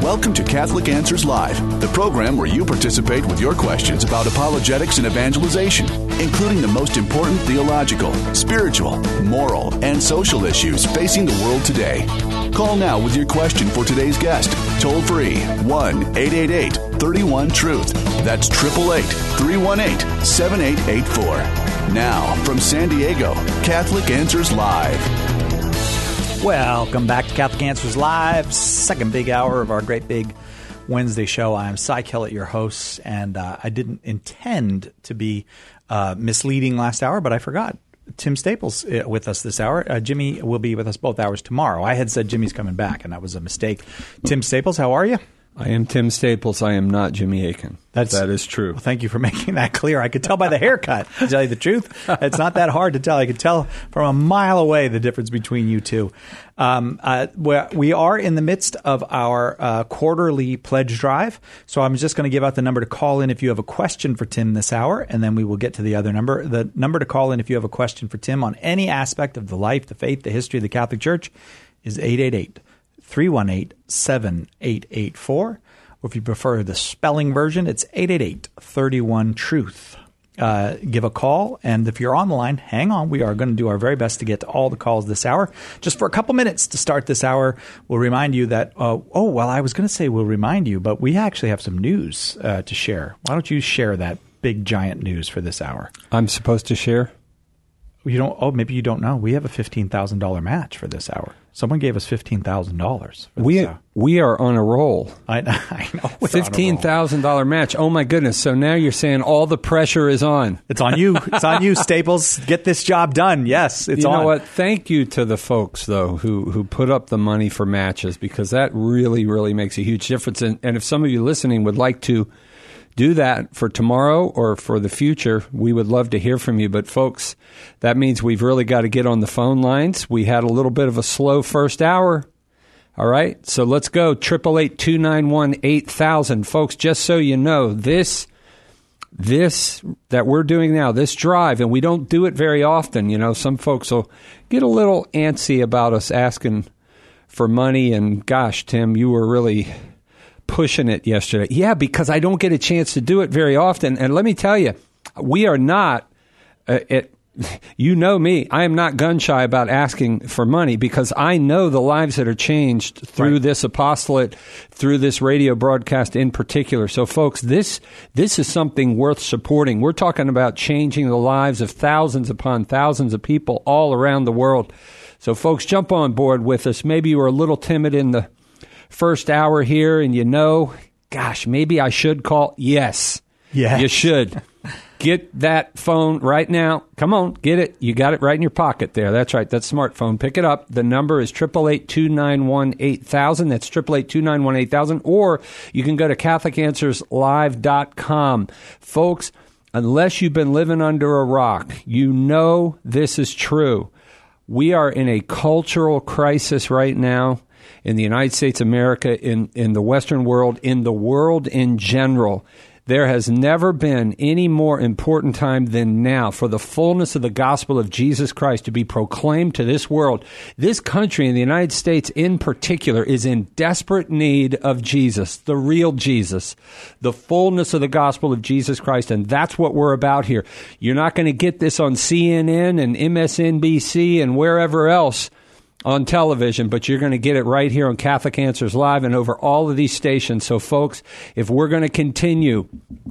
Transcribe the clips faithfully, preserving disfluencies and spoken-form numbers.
Welcome to Catholic Answers Live, the program where you participate with your questions about apologetics and evangelization, including the most important theological, spiritual, moral, and social issues facing the world today. Call now with your question for today's guest. Toll free, one eight eight eight, three one, truth. That's eight eight eight, three one eight, seven eight eight four. Now, from San Diego, Catholic Answers Live. Welcome back to Catholic Answers Live, second big hour of our great big Wednesday show. I am Cy Kellett, your host, and uh, I didn't intend to be uh, misleading last hour, but I forgot. Tim Staples uh, with us this hour. Uh, Jimmy will be with us both hours tomorrow. I had said Jimmy's coming back, and that was a mistake. Tim Staples, how are you? I am Tim Staples. I am not Jimmy Akin. That's, that is true. Well, thank you for making that clear. I could tell by the haircut, to tell you the truth. It's not that hard to tell. I could tell from a mile away the difference between you two. Um, uh, we are in the midst of our uh, quarterly pledge drive. So I'm just going to give out the number to call in if you have a question for Tim this hour, and then we will get to the other number. The number to call in if you have a question for Tim on any aspect of the life, the faith, the history of the Catholic Church is eight eight eight, three one eight, seven eight eight four. Or if you prefer the spelling version, it's eight eight eight, three one, truth. Uh, give a call, and if you're on the line, hang on. We are going to do our very best to get to all the calls this hour. Just for a couple minutes to start this hour, we'll remind you that, uh, oh, well, I was going to say we'll remind you, but we actually have some news uh, to share. Why don't you share that big, giant news for this hour? I'm supposed to share? You don't. Oh, maybe you don't know. We have a fifteen thousand dollars match for this hour. Someone gave us fifteen thousand dollars. We hour. we are on a roll. I, I know. fifteen thousand dollars match. Oh, my goodness. So now you're saying all the pressure is on. It's on you. It's on you, Staples. Get this job done. Yes, it's you on. You know what? Thank you to the folks, though, who, who put up the money for matches, because that really, really makes a huge difference. And, and if some of you listening would like to do that for tomorrow or for the future, we would love to hear from you. But, folks, that means we've really got to get on the phone lines. We had a little bit of a slow first hour. All right? So let's go. eight eight eight, two nine one, eight thousand. Folks, just so you know, this this that we're doing now, this drive, and we don't do it very often. You know, some folks will get a little antsy about us asking for money. And, gosh, Tim, you were really pushing it yesterday. Yeah, because I don't get a chance to do it very often. And let me tell you, we are not, uh, it, you know me, I am not gun shy about asking for money, because I know the lives that are changed through right. this apostolate, through this radio broadcast in particular. So, folks, this this is something worth supporting. We're talking about changing the lives of thousands upon thousands of people all around the world. So, folks, jump on board with us. Maybe you were a little timid in the first hour here, and you know, gosh, maybe I should call. Yes, yes. You should. Get that phone right now. Come on, get it. You got it right in your pocket there. That's right. That's smartphone. Pick it up. The number is eight eight eight, two nine one, eight thousand. That's eight eight eight, two nine one, eight thousand. Or you can go to Catholic Answers Live dot com. Folks, unless you've been living under a rock, you know this is true. We are in a cultural crisis right now in the United States of America, in, in the Western world, in the world in general. There has never been any more important time than now for the fullness of the gospel of Jesus Christ to be proclaimed to this world. This country, and the United States in particular, is in desperate need of Jesus, the real Jesus, the fullness of the gospel of Jesus Christ, and that's what we're about here. You're not going to get this on C N N and M S N B C and wherever else on television, but you're going to get it right here on Catholic Answers Live and over all of these stations. So, folks, if we're going to continue,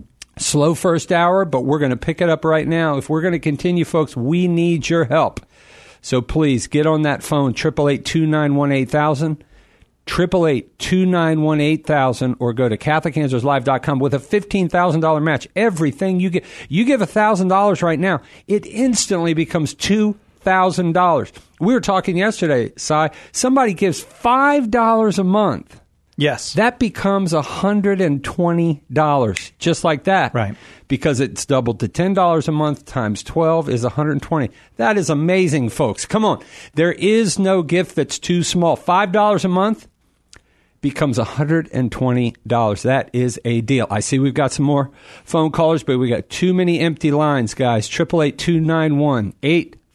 slow first hour, but we're going to pick it up right now. If we're going to continue, folks, we need your help. So please get on that phone, eight eight eight, two nine one, eight thousand, eight eight eight, two nine one, eight thousand, or go to Catholic Answers Live dot com with a fifteen thousand dollars match. Everything you get, you give one thousand dollars right now, it instantly becomes two thousand dollars. We were talking yesterday, Cy. Somebody gives five dollars a month. Yes. That becomes one hundred twenty dollars, just like that. Right. Because it's doubled to ten dollars a month times twelve is one hundred twenty dollars. That is amazing, folks. Come on. There is no gift that's too small. five dollars a month becomes one hundred twenty dollars. That is a deal. I see we've got some more phone callers, but we got too many empty lines, guys. eight eight eight, two nine one, eight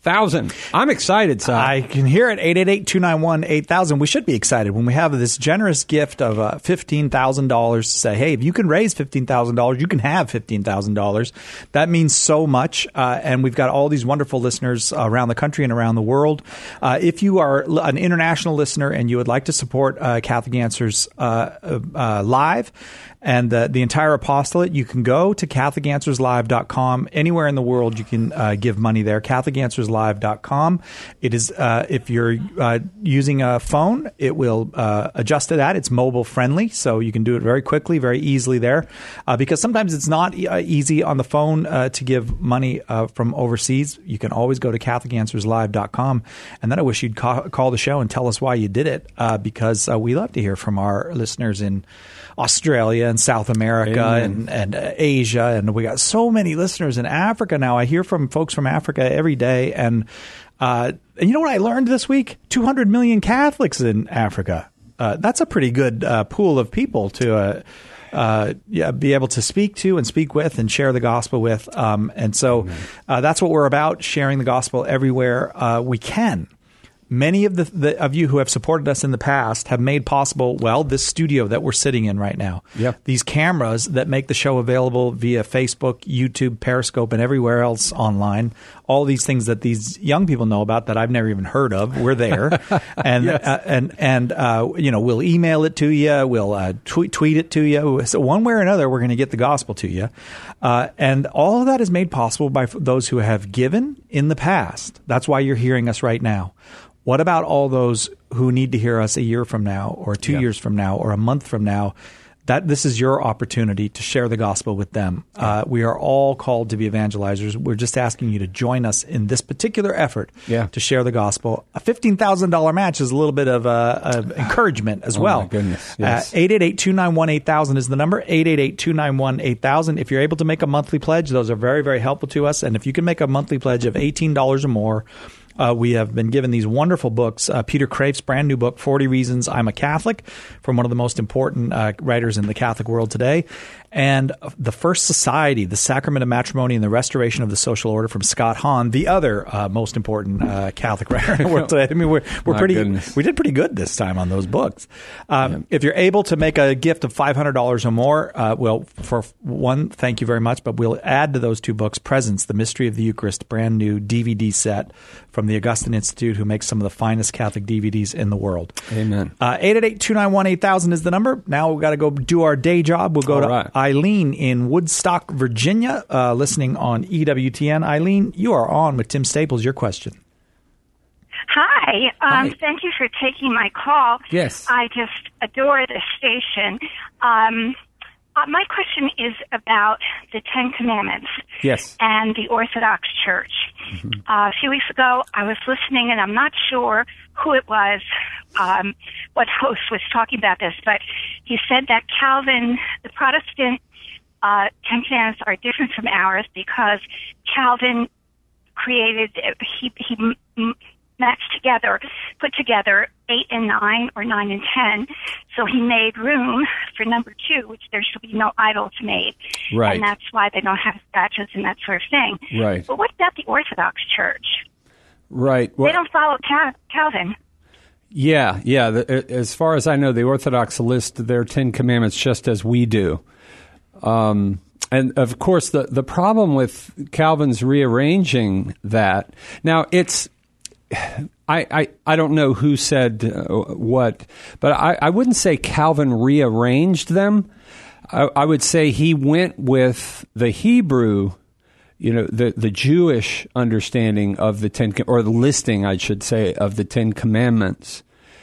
thousand. I'm excited, Si. I can hear it. eight eight eight, two nine one, eight thousand. We should be excited when we have this generous gift of uh, fifteen thousand dollars to say, hey, if you can raise fifteen thousand dollars, you can have fifteen thousand dollars. That means so much. Uh, and we've got all these wonderful listeners around the country and around the world. Uh, if you are an international listener and you would like to support uh, Catholic Answers uh, uh, live and uh, the entire apostolate, you can go to Catholic Answers Live dot com. Anywhere in the world, you can uh, give money there. Catholic Answers Live dot com. It is, uh, if you're uh, using a phone, it will uh, adjust to that. It's mobile friendly, so you can do it very quickly, very easily there. Uh, because sometimes it's not uh, easy on the phone uh, to give money uh, from overseas. You can always go to Catholic Answers Live dot com. And then I wish you'd ca- call the show and tell us why you did it, uh, because uh, we love to hear from our listeners in Australia and South America and, and uh, Asia. And we got so many listeners in Africa now. I hear from folks from Africa every day. And, uh, and you know what I learned this week? two hundred million Catholics in Africa. Uh, that's a pretty good uh, pool of people to uh, uh, yeah, be able to speak to and speak with and share the gospel with. Um, and so uh, that's what we're about, sharing the gospel everywhere uh, we can. Many of the, the of you who have supported us in the past have made possible, well, this studio that we're sitting in right now. Yep. These cameras that make the show available via Facebook, YouTube, Periscope, and everywhere else online. All these things that these young people know about that I've never even heard of. We're there, and Yes. uh, and and uh, you know, we'll email it to you. We'll uh, tweet tweet it to you. So one way or another, we're going to get the gospel to you. Uh, and all of that is made possible by f- those who have given in the past. That's why you're hearing us right now. What about all those who need to hear us a year from now or two Yeah. years from now or a month from now? That this is your opportunity to share the gospel with them. Uh, we are all called to be evangelizers. We're just asking you to join us in this particular effort Yeah. to share the gospel. A fifteen thousand dollars match is a little bit of, uh, of encouragement as Oh, well. my goodness. Yes. Uh, eight eight eight, two nine one, eight thousand is the number. eight eight eight, two nine one, eight thousand. If you're able to make a monthly pledge, those are very, very helpful to us. And if you can make a monthly pledge of eighteen dollars or more, Uh, we have been given these wonderful books. Uh, Peter Kreeft's brand new book, forty Reasons I'm a Catholic, from one of the most important uh, writers in the Catholic world today. And The First Society, The Sacrament of Matrimony and the Restoration of the Social Order, from Scott Hahn, the other uh, most important uh, Catholic writer in the world today. I mean, we're, we're My pretty, goodness. we did pretty good this time on those books. Um, yeah. If you're able to make a gift of five hundred dollars or more, uh, well, for one, thank you very much. But we'll add to those two books, Presence, The Mystery of the Eucharist, brand new D V D set from the Augustine Institute, who makes some of the finest Catholic D V Ds in the world. Amen. Uh, eight eight eight, two nine one, eight thousand is the number. Now we've got to go do our day job. We'll go All to right. Eileen in Woodstock, Virginia, uh, listening on E W T N. Eileen, you are on with Tim Staples. Your question. Hi. Um, Hi. Thank you for taking my call. Yes. I just adore this station. Um, uh, my question is about the Ten Commandments Yes. and the Orthodox Church. Mm-hmm. Uh, a few weeks ago, I was listening, and I'm not sure who it was, um, what host was talking about this, but he said that Calvin, the Protestant uh, Ten Commandments are different from ours because Calvin created, he, he m- matched together, put together eight and nine or nine and ten. So he made room for number two, which there should be no idols made. Right. And that's why they don't have statues and that sort of thing. Right. But what about the Orthodox Church? Right. Well, They don't follow Cal- Calvin. Yeah, yeah. The, as far as I know, the Orthodox list their Ten Commandments just as we do. Um, and of course, the, the problem with Calvin's rearranging that, now it's, I, I, I don't know who said uh, what, but I, I wouldn't say Calvin rearranged them. I, I would say he went with the Hebrew, you know, the, the Jewish understanding of the Ten, or the listing, I should say, of the Ten Commandments.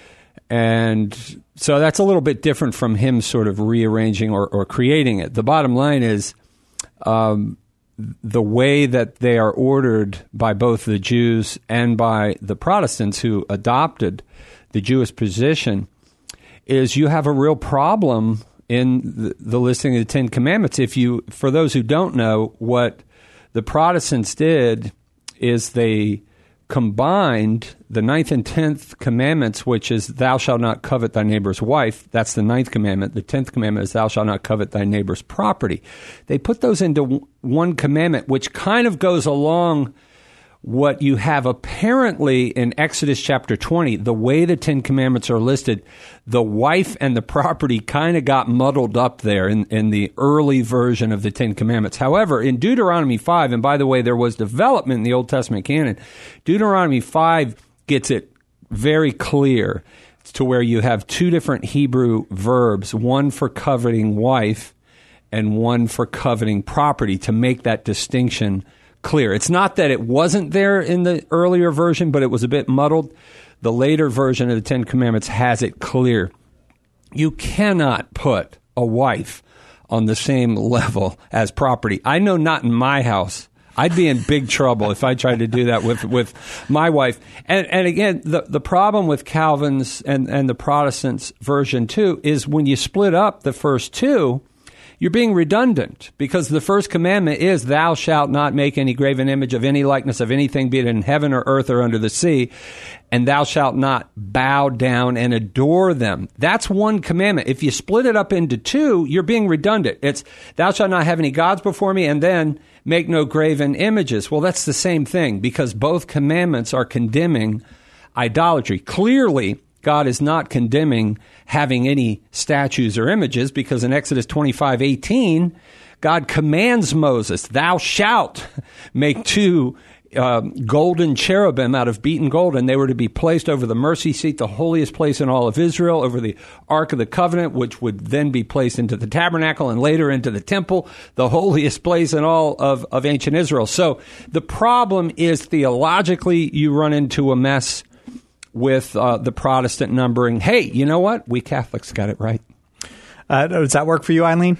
And so that's a little bit different from him sort of rearranging or, or creating it. The bottom line is um, the way that they are ordered by both the Jews and by the Protestants who adopted the Jewish position is you have a real problem in the, the listing of the Ten Commandments. If you, for those who don't know, what the Protestants did is they combined the ninth and tenth commandments, which is thou shalt not covet thy neighbor's wife. That's the ninth commandment. The tenth commandment is thou shalt not covet thy neighbor's property. They put those into one commandment, which kind of goes along What you have apparently in Exodus chapter twenty, the way the Ten Commandments are listed, the wife and the property kind of got muddled up there in, in the early version of the Ten Commandments. However, in Deuteronomy five, and by the way, there was development in the Old Testament canon, Deuteronomy five gets it very clear to where you have two different Hebrew verbs, one for coveting wife and one for coveting property, to make that distinction clear. It's not that it wasn't there in the earlier version, but it was a bit muddled. The later version of the Ten Commandments has it clear. You cannot put a wife on the same level as property. I know not in my house. I'd be in big trouble if I tried to do that with, with my wife. And, and again, the, the problem with Calvin's and, and the Protestants' version too is when you split up the first two, you're being redundant, because the first commandment is, thou shalt not make any graven image of any likeness of anything, be it in heaven or earth or under the sea, and thou shalt not bow down and adore them. That's one commandment. If you split it up into two, you're being redundant. It's, thou shalt not have any gods before me, and then make no graven images. Well, that's the same thing, because both commandments are condemning idolatry. Clearly, God is not condemning having any statues or images, because in Exodus twenty-five eighteen, God commands Moses, thou shalt make two uh, golden cherubim out of beaten gold, and they were to be placed over the mercy seat, the holiest place in all of Israel, over the Ark of the Covenant, which would then be placed into the tabernacle and later into the temple, the holiest place in all of, of ancient Israel. So the problem is, theologically, you run into a mess with uh, the Protestant numbering. Hey, you know what? We Catholics got it right. Uh, does that work for you, Eileen?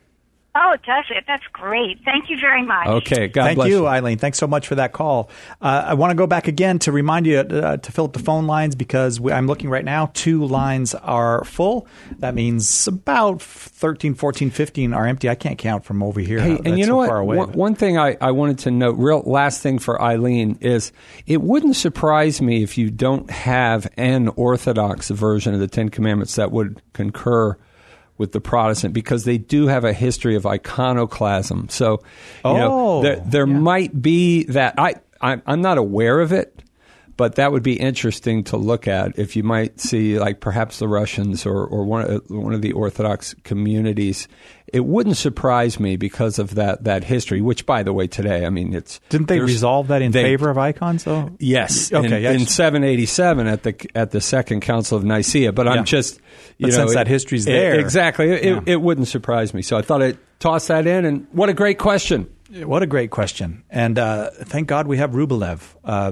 Oh, does it? That's great. Thank you very much. Okay, God Thank bless you, you, Eileen. Thanks so much for that call. Uh, I want to go back again to remind you uh, to fill up the phone lines, because we, I'm looking right now. Two lines are full. That means about thirteen, fourteen, fifteen are empty. I can't count from over here. Hey, That's and you know so what? far away. One, one thing I, I wanted to note, real last thing for Eileen, is it wouldn't surprise me if you don't have an Orthodox version of the Ten Commandments that would concur with the Protestant, because they do have a history of iconoclasm. So, you oh, know, there, there yeah. might be that. I, I, I'm not aware of it, but that would be interesting to look at. If you might see, like, perhaps the Russians or, or one, of, one of the Orthodox communities, it wouldn't surprise me because of that, that history, which, by the way, today, I mean, it's... Didn't they resolve that in they, favor of icons, though? Yes. Okay. In, Yes. in seven eighty-seven at the at the Second Council of Nicaea. But I'm Yeah. just... You But know, since it, that history's it, there. Exactly. It, Yeah. it, it wouldn't surprise me. So I thought I'd toss that in. And what a great question. What a great question. And uh, thank God we have Rublev. Uh,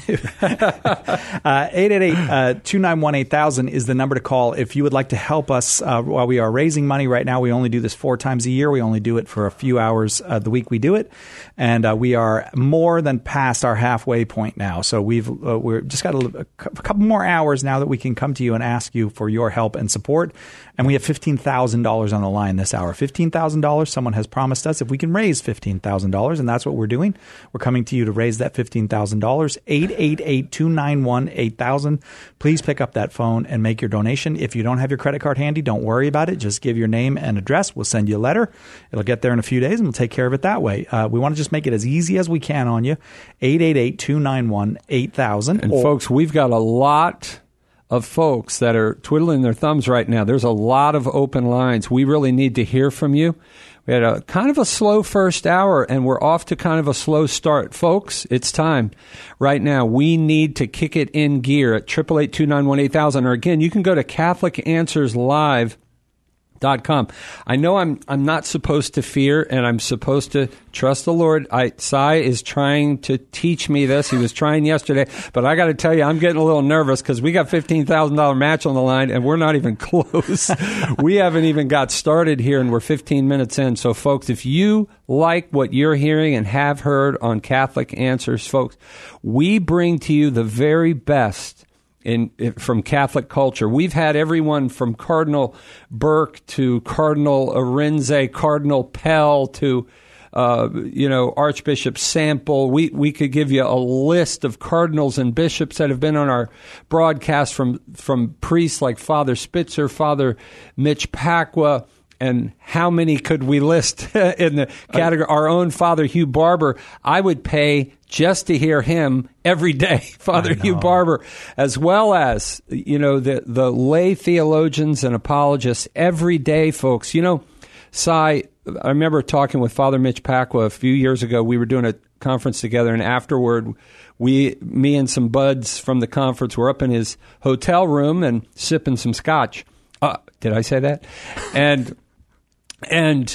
uh, eight eight eight, two nine one, eight thousand is the number to call if you would like to help us uh, while we are raising money right now. We only do this four times a year. We only do it for a few hours uh, the week we do it. And uh, we are more than past our halfway point now. So we've uh, we're just got a, a couple more hours now that we can come to you and ask you for your help and support. And we have fifteen thousand dollars on the line this hour. fifteen thousand dollars someone has promised us if we can raise fifteen thousand dollars, and that's what we're doing. We're coming to you to raise that fifteen thousand dollars. eight eight eight, two nine one, eight thousand. Please pick up that phone and make your donation. If you don't have your credit card handy, don't worry about it. Just give your name and address. We'll send you a letter. It'll get there in a few days, and we'll take care of it that way. Uh, we want to just make it as easy as we can on you. eight eight eight, two nine one, eight thousand. And or, folks, we've got a lot of folks that are twiddling their thumbs right now. There's a lot of open lines. We really need to hear from you. We had a kind of a slow first hour, and we're off to kind of a slow start. Folks, it's time. Right now, we need to kick it in gear at eight eight eight, two nine one, eight thousand. Or again, you can go to Catholic Answers Live dot com. I know I'm I'm not supposed to fear, and I'm supposed to trust the Lord. I Cy is trying to teach me this. He was trying yesterday, but I got to tell you, I'm getting a little nervous because we got fifteen thousand dollars match on the line, and we're not even close. We haven't even got started here, and we're fifteen minutes in. So, folks, if you like what you're hearing and have heard on Catholic Answers, folks, we bring to you the very best In, from Catholic culture. We've had everyone from Cardinal Burke to Cardinal Arinze, Cardinal Pell to, uh, you know, Archbishop Sample. We we could give you a list of cardinals and bishops that have been on our broadcast, from from priests like Father Spitzer, Father Mitch Pacwa, and how many could we list in the category? Our own Father Hugh Barber, I would pay just to hear him every day, Father Hugh Barber, as well as, you know, the, the lay theologians and apologists every day, folks. You know, Cy, I remember talking with Father Mitch Pacwa a few years ago. We were doing a conference together, and afterward, we, me and some buds from the conference were up in his hotel room and sipping some scotch. Uh, did I say that? And and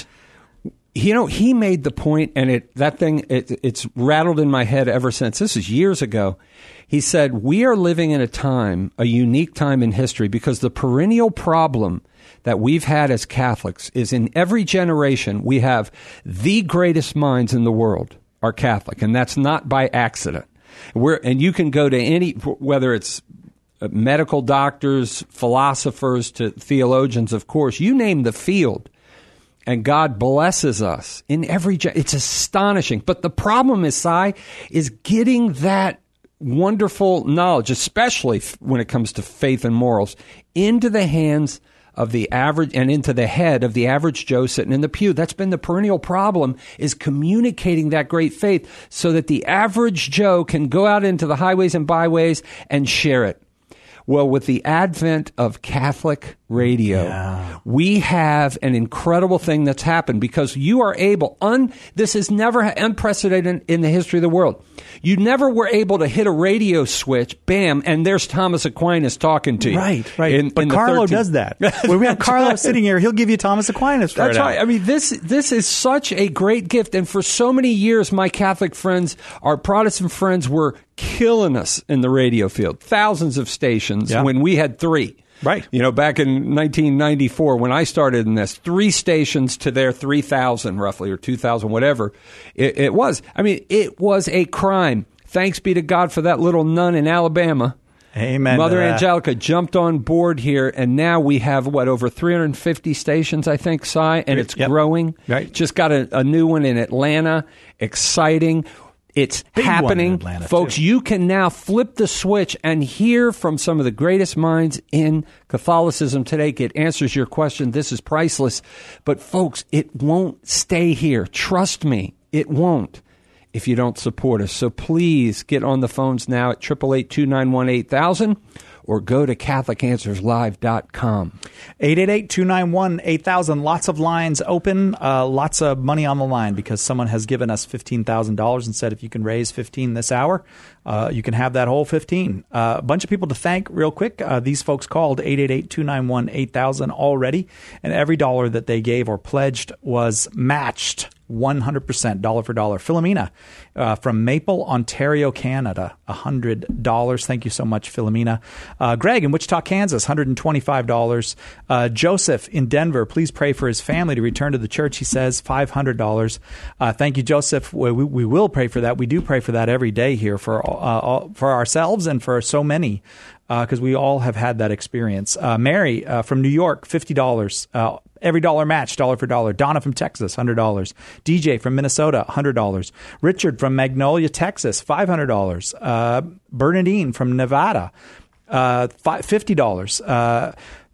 you know, he made the point, and it that thing it, it's rattled in my head ever since. This is years ago. He said, "We are living in a time, a unique time in history, because the perennial problem that we've had as Catholics is in every generation we have the greatest minds in the world are Catholic, and that's not by accident. We're and you can go to any, whether it's medical doctors, philosophers, to theologians, of course, you name the field, and God blesses us in every, it's astonishing. But the problem is, Cy, is getting that wonderful knowledge, especially when it comes to faith and morals, into the hands of the average and into the head of the average Joe sitting in the pew. That's been the perennial problem, is communicating that great faith so that the average Joe can go out into the highways and byways and share it. Well, with the advent of Catholic radio, yeah. we have an incredible thing that's happened, because you are able, un, this is never unprecedented in the history of the world. You never were able to hit a radio switch, bam, and there's Thomas Aquinas talking to you. Right, right. In, but in Carlo does that. When we have Carlo right. sitting here, he'll give you Thomas Aquinas. That's right. Out. I mean, this this is such a great gift. And for so many years, my Catholic friends, our Protestant friends, were killing us in the radio field. Thousands of stations yeah. when we had three. Right. You know, back in nineteen ninety-four, when I started in this, three stations to their three thousand roughly, or two thousand, whatever it, it was. I mean, it was a crime. Thanks be to God for that little nun in Alabama. Amen. Mother Angelica jumped on board here, and now we have, what, over three hundred fifty stations, I think, Cy, and it's yep. growing. Right. Just got a, a new one in Atlanta. Exciting. It's Big happening. Atlanta, folks. too. You can now flip the switch and hear from some of the greatest minds in Catholicism today. It answers your question. This is priceless. But, folks, it won't stay here. Trust me, it won't if you don't support us. So please get on the phones now at eight eight eight, two nine one, eight thousand or go to Catholic Answers Live dot com. eight eight eight, two nine one, eight thousand. Lots of lines open, uh, lots of money on the line, because someone has given us fifteen thousand dollars and said if you can raise fifteen this hour, uh, you can have that whole fifteen. Uh, a bunch of people to thank real quick. Uh, these folks called eight eight eight, two nine one, eight thousand already, and every dollar that they gave or pledged was matched one hundred percent, dollar for dollar. Philomena uh, from Maple, Ontario, Canada, one hundred dollars. Thank you so much, Philomena. Uh, Greg in Wichita, Kansas, one hundred twenty-five dollars. Uh, Joseph in Denver, please pray for his family to return to the church, he says, five hundred dollars. Uh, thank you, Joseph. We, we, we will pray for that. We do pray for that every day here for, uh, all, for ourselves and for so many, because uh, we all have had that experience. Uh, Mary uh, from New York, fifty dollars. Uh, every dollar match, dollar for dollar. Donna from Texas, one hundred dollars. D J from Minnesota, one hundred dollars. Richard from Magnolia, Texas, five hundred dollars. Uh, Bernadine from Nevada, uh, fifty dollars. Uh,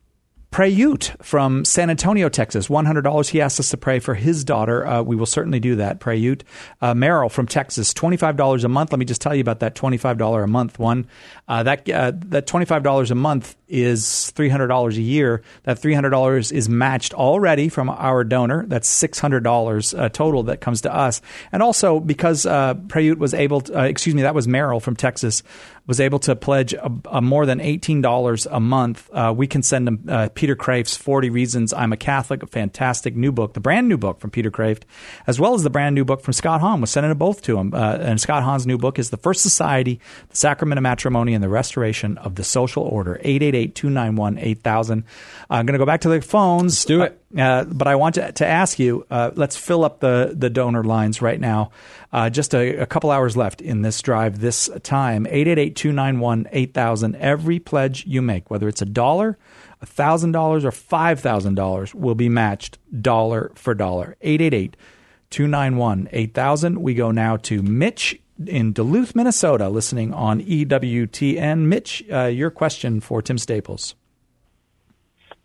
Prayut from San Antonio, Texas, one hundred dollars. He asked us to pray for his daughter. Uh, we will certainly do that, Prayut. Uh, Merrill from Texas, twenty-five dollars a month. Let me just tell you about that twenty-five dollars a month one. Uh, that uh, that twenty-five dollars a month is three hundred dollars a year. That three hundred dollars is matched already from our donor. That's six hundred dollars uh, total that comes to us. And also because uh, Prayut was able to, uh, excuse me, that was Merrill from Texas, was able to pledge a, a more than eighteen dollars a month. Uh, we can send him uh, Peter Kraft's forty Reasons I'm a Catholic, a fantastic new book, the brand new book from Peter Kraft, as well as the brand new book from Scott Hahn. We're sending them both to him. Uh, and Scott Hahn's new book is The First Society, the Sacrament of Matrimony, and the Restoration of the Social Order. eight eight eight, two nine one, eight thousand. Uh, I'm going to go back to the phones. Let's do it. Uh, but I want to, to ask you, uh, let's fill up the, the donor lines right now. Uh, just a, a couple hours left in this drive this time. eight eight eight, two nine one, eight thousand. Every pledge you make, whether it's a dollar, one thousand dollars, or five thousand dollars, will be matched dollar for dollar. eight eight eight, two nine one, eight thousand. We go now to Mitch in Duluth, Minnesota, listening on E W T N. Mitch, uh, your question for Tim Staples.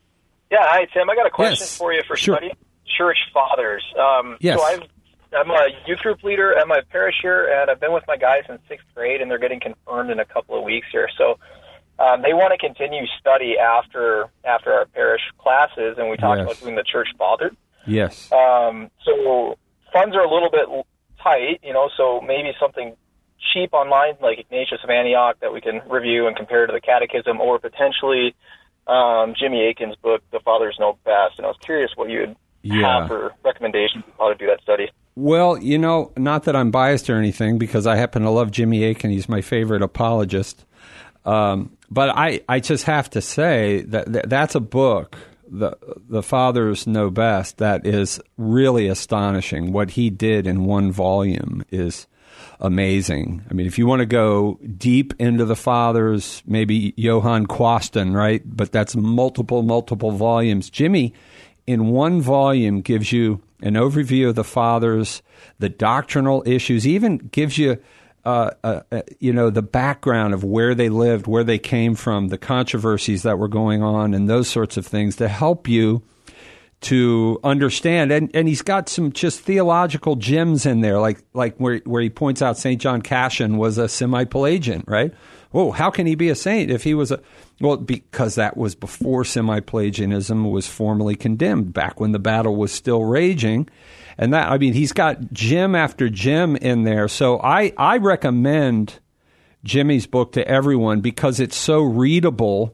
Yeah, hi, Tim. I got a question Yes. for you for Sure. studying church fathers. Um, Yes. So I've, I'm a youth group leader at my parish here, and I've been with my guys in sixth grade, and they're getting confirmed in a couple of weeks here. So um, they want to continue study after after our parish classes, and we talked Yes. about doing the church father. Yes. Um, so funds are a little bit tight, you know, so maybe something cheap online like Ignatius of Antioch that we can review and compare to the Catechism, or potentially um, Jimmy Akin's book, The Fathers Know Best. And I was curious what you would Yeah. have for recommendations on how to do that study. Well, you know, not that I'm biased or anything, because I happen to love Jimmy Akin. He's my favorite apologist. Um, but I, I just have to say that, that that's a book, the the Fathers Know Best, that is really astonishing. What he did in one volume is amazing. I mean, if you want to go deep into the Fathers, maybe Johann Quasten, right? But that's multiple, multiple volumes. Jimmy, in one volume, gives you an overview of the Fathers, the doctrinal issues, even gives you Uh, uh, uh, you know, the background of where they lived, where they came from, the controversies that were going on, and those sorts of things to help you to understand. And and he's got some just theological gems in there, like like where where he points out Saint John Cassian was a semi-Pelagian, right? Whoa, how can he be a saint if he was a... Well, because that was before semi-Pelagianism was formally condemned, back when the battle was still raging. And that, I mean, he's got gem after gem in there. So I, I recommend Jimmy's book to everyone because it's so readable.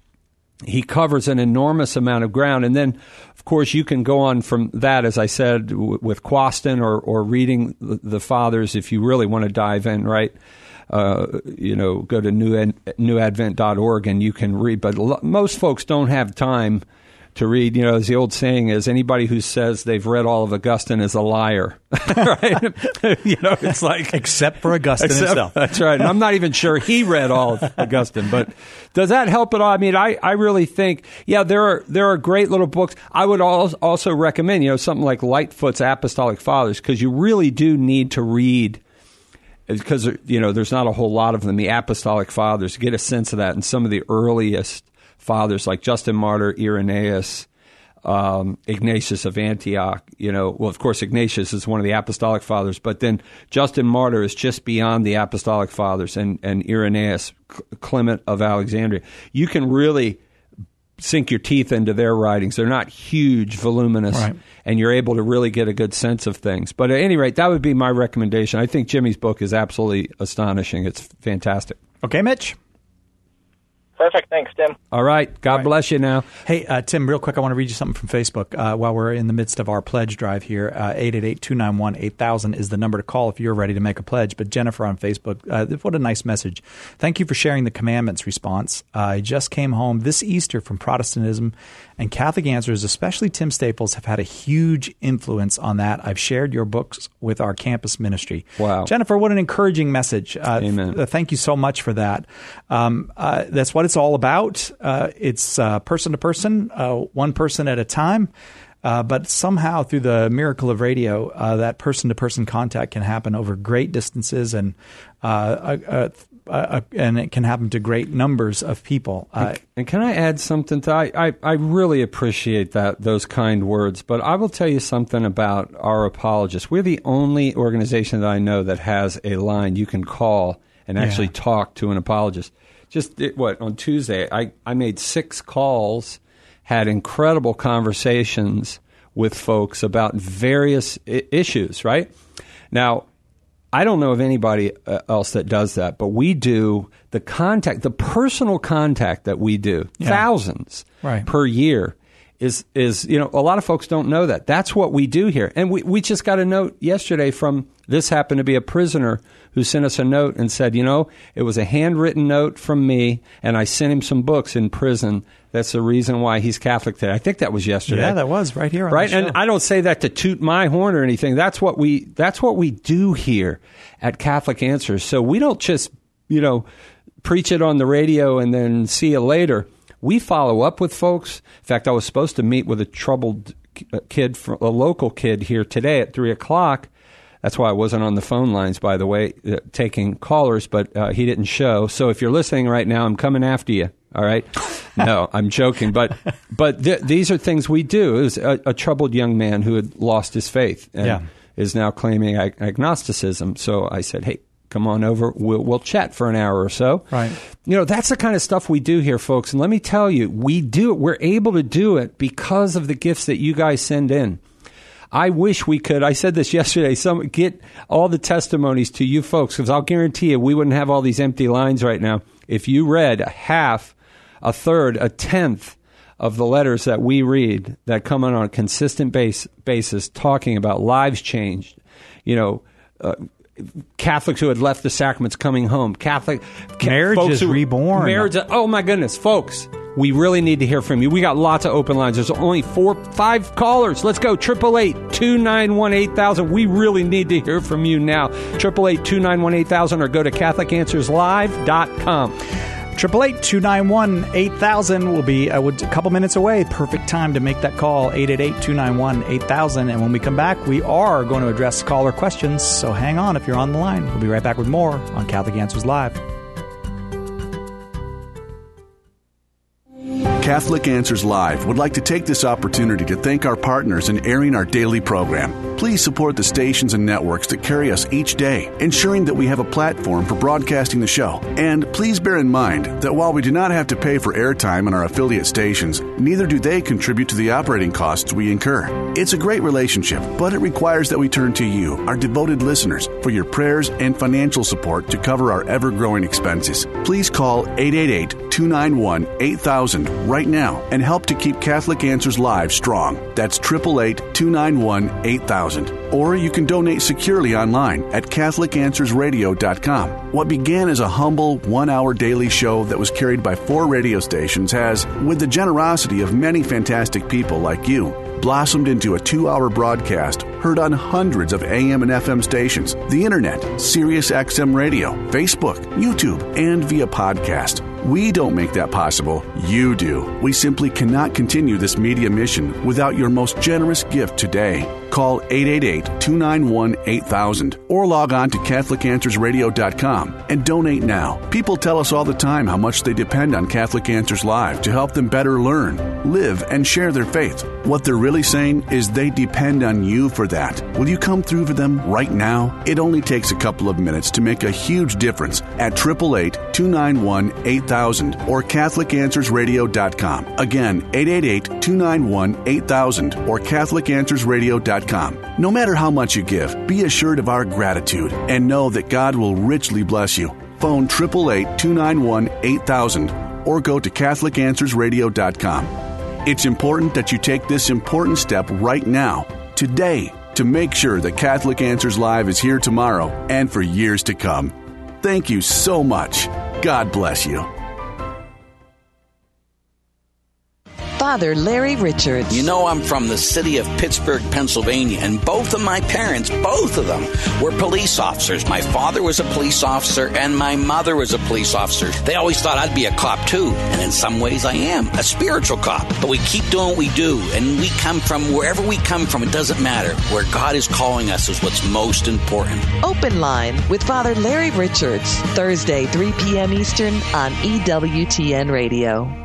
He covers an enormous amount of ground. And then, of course, you can go on from that, as I said, w- with Quasten or, or reading the, the Fathers if you really want to dive in, right? Uh, you know, go to new, new advent dot org and you can read. But lo- most folks don't have time to read. You know, as the old saying is, anybody who says they've read all of Augustine is a liar. Right? You know, it's like... Except for Augustine except, himself. That's right. And I'm not even sure he read all of Augustine. But does that help at all? I mean, I, I really think, yeah, there are there are great little books. I would al- also recommend, you know, something like Lightfoot's Apostolic Fathers, because you really do need to read, because, you know, there's not a whole lot of them, the Apostolic Fathers, get a sense of that. And some of the earliest fathers like Justin Martyr, Irenaeus, um, Ignatius of Antioch, you know, well, of course, Ignatius is one of the Apostolic Fathers, but then Justin Martyr is just beyond the Apostolic Fathers, and, and Irenaeus, Clement of Alexandria. You can really sink your teeth into their writings. They're not huge, voluminous, Right. and you're able to really get a good sense of things. But at any rate, that would be my recommendation. I think Jimmy's book is absolutely astonishing. It's fantastic. Okay, Mitch? Perfect. Thanks, Tim. All right. God right. bless you now. Hey, uh, Tim, real quick, I want to read you something from Facebook uh, while we're in the midst of our pledge drive here. Uh, eight eight eight, two nine one, eight thousand is the number to call if you're ready to make a pledge. But Jennifer on Facebook, uh, what a nice message. Thank you for sharing the commandments response. Uh, I just came home this Easter from Protestantism, and Catholic Answers, especially Tim Staples, have had a huge influence on that. I've shared your books with our campus ministry. Wow. Jennifer, what an encouraging message. Uh, Amen. th- thank you so much for that. Um, uh, that's what it's all about. Uh, it's uh, person to person, uh, one person at a time. Uh, but somehow, through the miracle of radio, uh, that person-to-person contact can happen over great distances, and uh, uh, uh, uh, and it can happen to great numbers of people. Uh, And can I add something to I, I, I really appreciate that those kind words, but I will tell you something about our apologists. We're the only organization that I know that has a line you can call and actually Yeah. talk to an apologist. Just it, what on Tuesday, I, I made six calls, had incredible conversations with folks about various I- issues. Right now, I don't know of anybody uh, else that does that, but we do the contact, the personal contact that we do, Yeah. thousands Right. per year. Is, is you know, a lot of folks don't know that. That's what we do here. And we, we just got a note yesterday from, this happened to be a prisoner who sent us a note and said, you know, it was a handwritten note from me, and I sent him some books in prison. That's the reason why he's Catholic today. I think that was yesterday. yeah, that was right here on Right, the show. and I don't say that to toot my horn or anything. That's what we that's what we do here at Catholic Answers. So we don't just, you know, preach it on the radio and then see you later. We follow up with folks. In fact, I was supposed to meet with a troubled kid, a local kid here today at three o'clock. That's why I wasn't on the phone lines, by the way, uh, taking callers, but uh, he didn't show. So if you're listening right now, I'm coming after you. All right. No, I'm joking. But but th- these are things we do. It was a, a troubled young man who had lost his faith and Yeah. is now claiming ag- agnosticism. So I said, hey, come on over. We'll, we'll chat for an hour or so. Right. You know, that's the kind of stuff we do here, folks. And let me tell you, we do it. We're able to do it because of the gifts that you guys send in. I wish we could. I said this yesterday. Some get all the testimonies to you folks, because I'll guarantee you we wouldn't have all these empty lines right now if you read a half, a third, a tenth of the letters that we read that come in on a consistent base, basis talking about lives changed. You know, uh, Catholics who had left the sacraments coming home. Catholic ca- Marriage folks is who, reborn. Marriage. Oh my goodness, folks. We really need to hear from you. We got lots of open lines. There's only four, five callers. Let's go. triple eight, two nine one, eight thousand. We really need to hear from you now. triple eight, two nine one, eight thousand or go to Catholic Answers Live dot com. triple eight, two nine one, eight thousand will be a couple minutes away. Perfect time to make that call, eight eight eight, two nine one, eight thousand. And when we come back, we are going to address caller questions. So hang on if you're on the line. We'll be right back with more on Catholic Answers Live. Catholic Answers Live would like to take this opportunity to thank our partners in airing our daily program. Please support the stations and networks that carry us each day, ensuring that we have a platform for broadcasting the show. And please bear in mind that while we do not have to pay for airtime on our affiliate stations, neither do they contribute to the operating costs we incur. It's a great relationship, but it requires that we turn to you, our devoted listeners, for your prayers and financial support to cover our ever-growing expenses. Please call eight eight eight, two nine one, eight thousand right now and help to keep Catholic Answers Live strong. That's eight eight eight, two nine one, eight thousand. Or you can donate securely online at Catholic Answers Radio dot com. What began as a humble one-hour daily show that was carried by four radio stations has, with the generosity of many fantastic people like you, blossomed into a two-hour broadcast heard on hundreds of A M and F M stations, the internet, Sirius X M Radio, Facebook, YouTube, and via podcast. We don't make that possible. You do. We simply cannot continue this media mission without your most generous gift today. Call eight eight eight, two nine one, eight thousand or log on to Catholic Answers Radio dot com and donate now. People tell us all the time how much they depend on Catholic Answers Live to help them better learn, live, and share their faith. What they're really saying is they depend on you for that. Will you come through for them right now? It only takes a couple of minutes to make a huge difference at eight eight eight, two nine one, eight thousand or Catholic Answers Radio dot com. Again, eight eight eight, two nine one, eight thousand or Catholic Answers Radio dot com. No matter how much you give, be assured of our gratitude and know that God will richly bless you. Phone eight eight eight, two nine one, eight thousand or go to Catholic Answers Radio dot com. It's important that you take this important step right now, today, to make sure that Catholic Answers Live is here tomorrow and for years to come. Thank you so much. God bless you. Father Larry Richards. You know, I'm from the city of Pittsburgh, Pennsylvania, and both of my parents, both of them, were police officers. My father was a police officer, and my mother was a police officer. They always thought I'd be a cop, too, and in some ways I am, a spiritual cop. But we keep doing what we do, and we come from wherever we come from, it doesn't matter. Where God is calling us is what's most important. Open Line with Father Larry Richards, Thursday, three p.m. Eastern on E W T N Radio.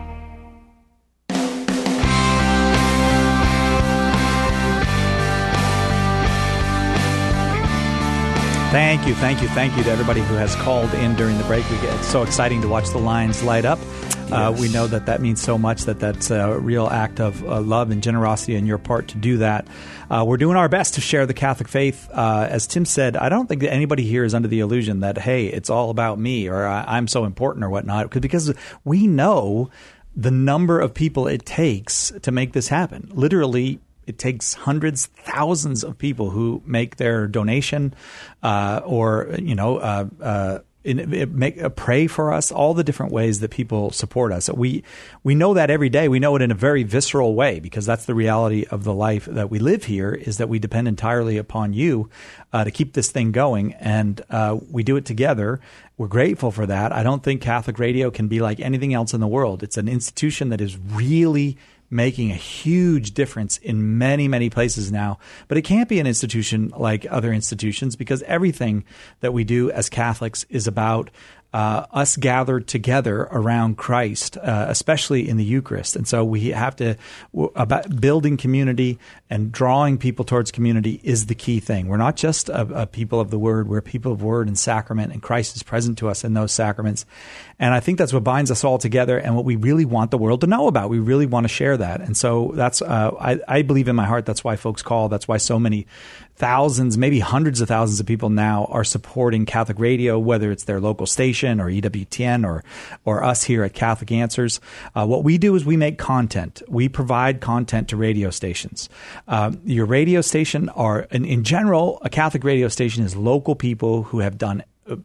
Thank you, thank you, thank you to everybody who has called in during the break. We get, it's so exciting to watch the lines light up. Yes. Uh, we know that that means so much, that that's a real act of uh, love and generosity on your part to do that. Uh, we're doing our best to share the Catholic faith. Uh, as Tim said, I don't think that anybody here is under the illusion that, hey, it's all about me or I'm so important or whatnot, because we know the number of people it takes to make this happen. Literally, it takes hundreds, thousands of people who make their donation uh, or, you know, uh, uh, in, it make uh, pray for us, all the different ways that people support us. We we know that every day. We know it in a very visceral way, because that's the reality of the life that we live here, is that we depend entirely upon you uh, to keep this thing going. And uh, we do it together. We're grateful for that. I don't think Catholic radio can be like anything else in the world. It's an institution that is really making a huge difference in many, many places now. But it can't be an institution like other institutions, because everything that we do as Catholics is about uh, us gathered together around Christ, uh, especially in the Eucharist. And so we have to, about building community and drawing people towards community is the key thing. We're not just a, a people of the Word. We're a people of Word and sacrament, and Christ is present to us in those sacraments. And I think that's what binds us all together and what we really want the world to know about. We really want to share that. And so that's, uh, I, I believe in my heart, that's why folks call. That's why so many thousands, maybe hundreds of thousands of people now are supporting Catholic radio, whether it's their local station or E W T N or or us here at Catholic Answers. Uh, what we do is we make content. We provide content to radio stations. Uh, your radio station are, in, in general, a Catholic radio station is local people who have done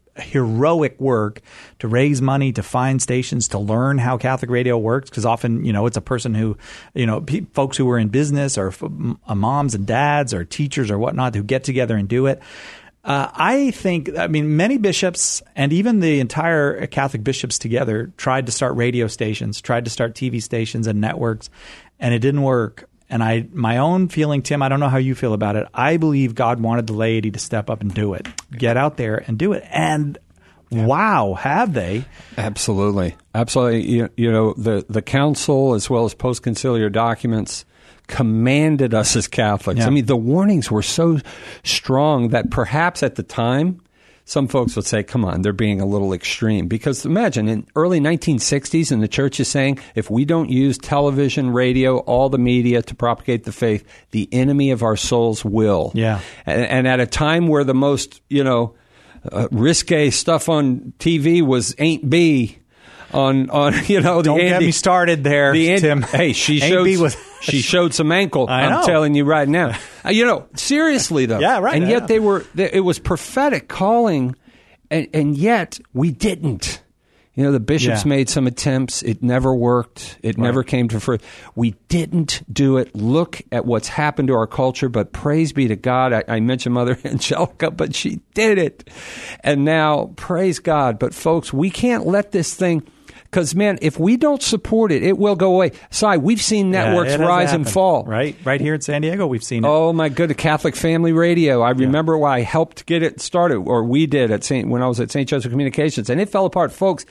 heroic work to raise money, to find stations, to learn how Catholic radio works. Because often, you know, it's a person who, you know, pe- folks who are in business or f- moms and dads or teachers or whatnot who get together and do it. Uh, I think, I mean, many bishops and even the entire Catholic bishops together tried to start radio stations, tried to start T V stations and networks, and it didn't work. And I, my own feeling, Tim, I don't know how you feel about it. I believe God wanted the laity to step up and do it. Get out there and do it. And yeah. Wow, have they? Absolutely. Absolutely. You, you know, the, the council, as well as post-conciliar documents, commanded us as Catholics. Yeah. I mean, the warnings were so strong that perhaps at the time, some folks would say, come on, they're being a little extreme. Because imagine, in early nineteen sixties, and the church is saying, if we don't use television, radio, all the media to propagate the faith, the enemy of our souls will. Yeah. And, and at a time where the most, you know, uh, risque stuff on T V was Ain't B. On, on you know, the Don't Andy, get me started there, the Andy, Tim. Hey, she Ain't showed B was, she showed some ankle. I know. I'm telling you right now. Uh, you know, seriously though. Yeah, right. And yet yeah. they were. They, it was prophetic calling, and, and yet we didn't. You know, the bishops yeah. made some attempts. It never worked. It right. never came to fruition. We didn't do it. Look at what's happened to our culture, but praise be to God. I, I mentioned Mother Angelica, but she did it. And now, praise God. But folks, we can't let this thing... Because, man, if we don't support it, it will go away. Si, we've seen networks yeah, rise happened. and fall. Right right here in San Diego, we've seen it. Oh, my goodness, Catholic Family Radio. I remember yeah. why I helped get it started, or we did at Saint when I was at Saint Joseph Communications, and it fell apart. Folks,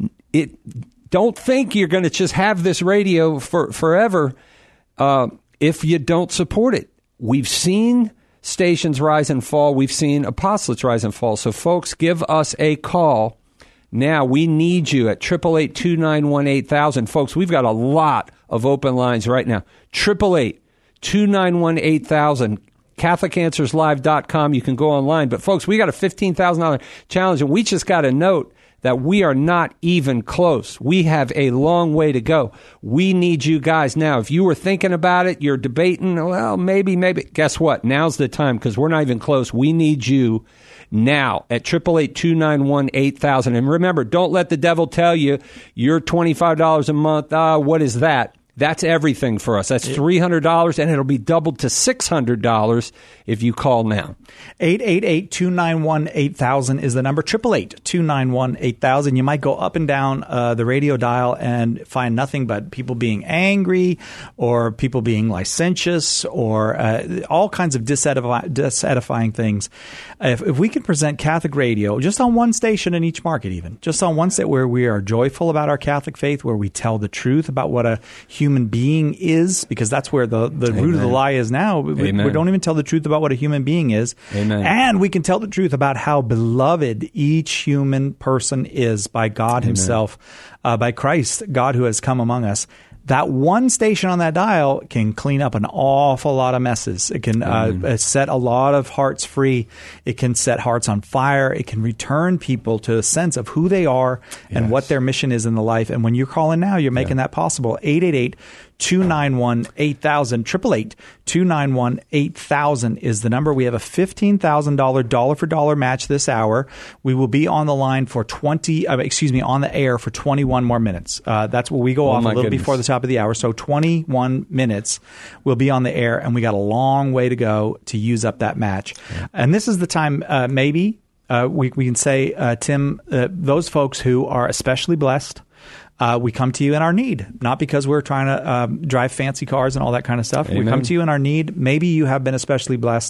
it don't think you're going to just have this radio for forever uh, if you don't support it. We've seen stations rise and fall. We've seen apostolates rise and fall. So, folks, give us a call. Now, we need you at eight eight eight, two nine one, eight thousand. Folks, we've got a lot of open lines right now. eight eight eight, two nine one, eight thousand. Catholic Answers Live dot com. You can go online. But, folks, we got a fifteen thousand dollars challenge, and we just got a note that we are not even close. We have a long way to go. We need you guys now. If you were thinking about it, you're debating, well, maybe, maybe. Guess what? Now's the time, because we're not even close. We need you now at eight eight eight, two nine one, eight thousand. And remember, don't let the devil tell you you're twenty-five dollars a month. Ah, what is that? That's everything for us. That's three hundred dollars, and it'll be doubled to six hundred dollars if you call now. eight eight eight, two nine one, eight thousand is the number. eight eight eight, two nine one, eight thousand. You might go up and down uh, the radio dial and find nothing but people being angry or people being licentious or uh, all kinds of disedify- disedifying things. If, if we can present Catholic radio just on one station in each market, even just on one state where we are joyful about our Catholic faith, where we tell the truth about what a human being is, because that's where the, the root of the lie is now. We, we don't even tell the truth about what a human being is. Amen. And we can tell the truth about how beloved each human person is by God Amen. Himself, uh, by Christ, God who has come among us. That one station on that dial can clean up an awful lot of messes. It can uh, set a lot of hearts free. It can set hearts on fire. It can return people to a sense of who they are and yes. what their mission is in the life. And when you're calling now, you're making yeah. that possible. eight eight eight, two nine one, eight thousand. eight eight eight, two nine one, eight thousand is the number. We have a fifteen thousand dollars dollar for dollar match this hour. We will be on the line for twenty, uh, excuse me, on the air for twenty-one more minutes. Uh, that's what we go oh off a little goodness. before the top of the hour. So twenty-one minutes we'll be on the air, and we got a long way to go to use up that match. Yeah. And this is the time, uh, maybe uh, we, we can say, uh, Tim, uh, those folks who are especially blessed, Uh, we come to you in our need, not because we're trying to um, drive fancy cars and all that kind of stuff. Amen. We come to you in our need. Maybe you have been especially blessed,